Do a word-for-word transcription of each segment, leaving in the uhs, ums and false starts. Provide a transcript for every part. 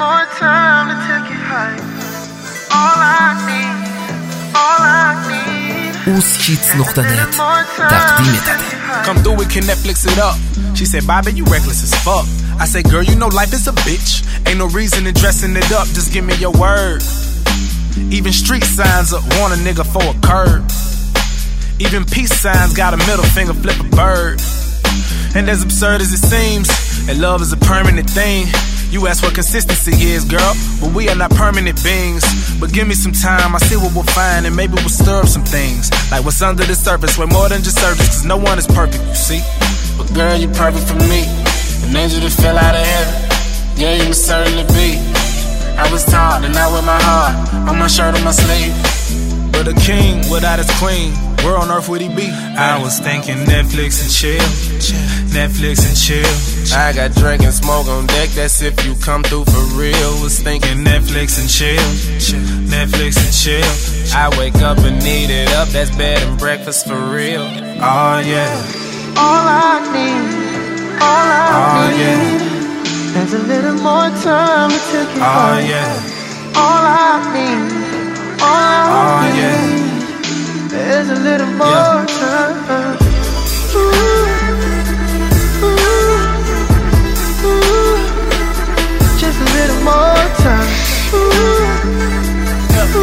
more time to take it high. All I need, all I need. Ushits نقطة نت تقديم تده. Come through, we can Netflix it up. She said, Bobby, you reckless as fuck. I said, girl, you know life is a bitch. Ain't no reason in dressing it up, just give me your word. Even street signs up, want a nigga for a curb. Even peace signs got a middle finger, flip a bird. And as absurd as it seems, that love is a permanent thing. You ask what consistency is, girl, but we are not permanent beings. But give me some time, I see what we'll find, and maybe we'll stir up some things. Like what's under the surface, way more than just surface, cause no one is perfect, you see. But girl, you perfect for me, an angel that fell out of heaven. Yeah, you must certainly be. I was taught, and now with my heart on my shirt, on my sleeve. But a king without his queen, where on earth would he be? I was thinking Netflix and chill, Netflix and chill. I got drink and smoke on deck, that's if you come through for real. Was thinking Netflix and chill, Netflix and chill. I wake up and eat it up, that's bed and breakfast for real. Oh yeah. All I need, all I oh, need. Yeah. There's a little more time to take it oh, home. Yeah. All I need, all I oh, need. Yeah. There's a little more yeah. time. Ooh, ooh, ooh. Just a little more time. Ooh, ooh,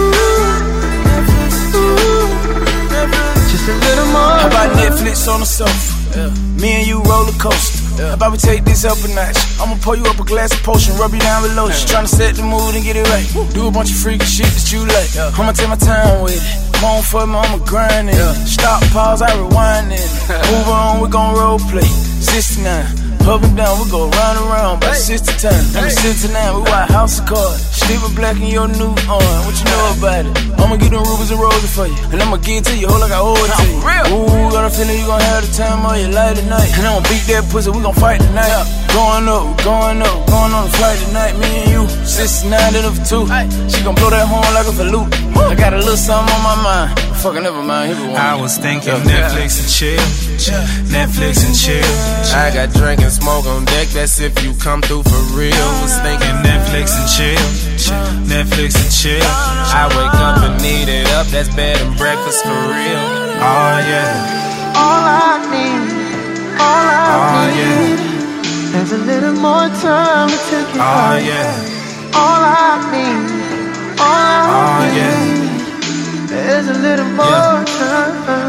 ooh. Just a little more. How about Netflix on the sofa? Yeah. Me and you roller coaster. Yeah. How about we take this up a notch? I'ma pour you up a glass of potion, rub you down with lotion. Yeah. Tryna set the mood and get it right. Woo. Do a bunch of freaky shit that you like. Yeah. I'ma take my time with it. I'm on for me, I'ma grind it. Yeah. Stop, pause, I rewind it. Move on, we gon' role play. sixty-nine, up and down, we go round and round. About hey. sixty times. I'm hey. sixty-nine, we watch House of Cards. Steve Black in your new on. What you know about it? I'ma get them rubies and roses for you, and I'ma give it to you, whole like I owe it to you. Real. Ooh, got a feeling you gon' have the time of your life tonight. And I'ma beat that pussy, we gon' fight tonight. Yeah. Going up, going up, going on the flight tonight. Me and you, sixty-nine to the two. Hey. She gon' blow that horn like a flute. I got a little something on my mind. Fucking never mind. I was thinking yeah. Netflix and chill, yeah. Netflix and chill. I got drink and smoke on deck. That's if you come through for real. Was thinking Netflix and chill, Netflix and chill. I wake up and eat it up. That's bed and breakfast for real. Oh yeah. All I need, all I oh, need. Yeah. There's a little more time to take it oh, home. Yeah. All I need, all I oh, need. Yeah. There's a little more yeah. time.